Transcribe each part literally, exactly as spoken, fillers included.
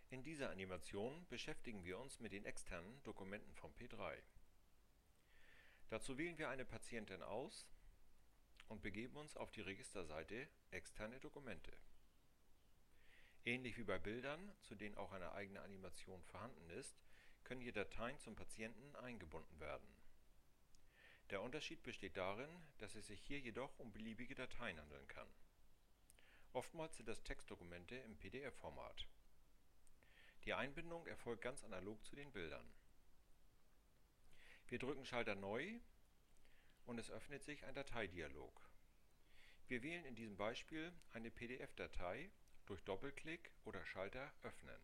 In dieser Animation beschäftigen wir uns mit den externen Dokumenten von P drei. Dazu wählen wir eine Patientin aus und begeben uns auf die Registerseite Externe Dokumente. Ähnlich wie bei Bildern, zu denen auch eine eigene Animation vorhanden ist, können hier Dateien zum Patienten eingebunden werden. Der Unterschied besteht darin, dass es sich hier jedoch um beliebige Dateien handeln kann. Oftmals sind das Textdokumente im P D F-Format. Die Einbindung erfolgt ganz analog zu den Bildern. Wir drücken Schalter Neu und es öffnet sich ein Dateidialog. Wir wählen in diesem Beispiel eine P D F-Datei durch Doppelklick oder Schalter Öffnen.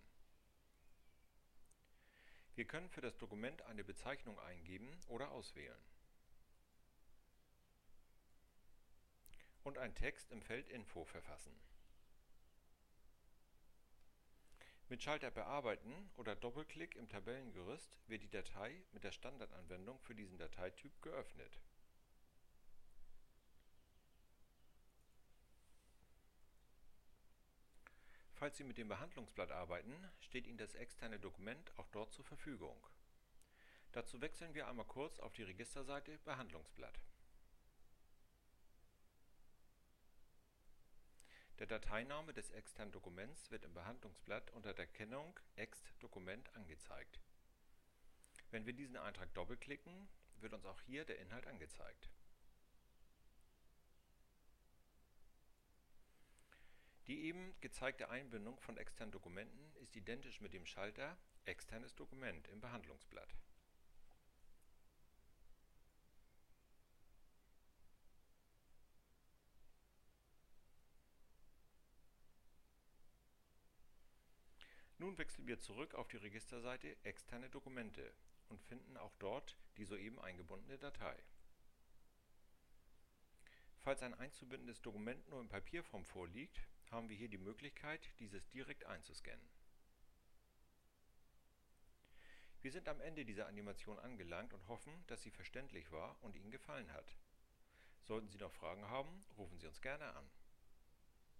Wir können für das Dokument eine Bezeichnung eingeben oder auswählen und einen Text im Feld Info verfassen. Mit Schalter Bearbeiten oder Doppelklick im Tabellengerüst wird die Datei mit der Standardanwendung für diesen Dateityp geöffnet. Falls Sie mit dem Behandlungsblatt arbeiten, steht Ihnen das externe Dokument auch dort zur Verfügung. Dazu wechseln wir einmal kurz auf die Registerseite Behandlungsblatt. Der Dateiname des externen Dokuments wird im Behandlungsblatt unter der Kennung Ext-Dokument angezeigt. Wenn wir diesen Eintrag doppelklicken, wird uns auch hier der Inhalt angezeigt. Die eben gezeigte Einbindung von externen Dokumenten ist identisch mit dem Schalter Externes Dokument im Behandlungsblatt. Nun wechseln wir zurück auf die Registerseite Externe Dokumente und finden auch dort die soeben eingebundene Datei. Falls ein einzubindendes Dokument nur in Papierform vorliegt, haben wir hier die Möglichkeit, dieses direkt einzuscannen. Wir sind am Ende dieser Animation angelangt und hoffen, dass sie verständlich war und Ihnen gefallen hat. Sollten Sie noch Fragen haben, rufen Sie uns gerne an.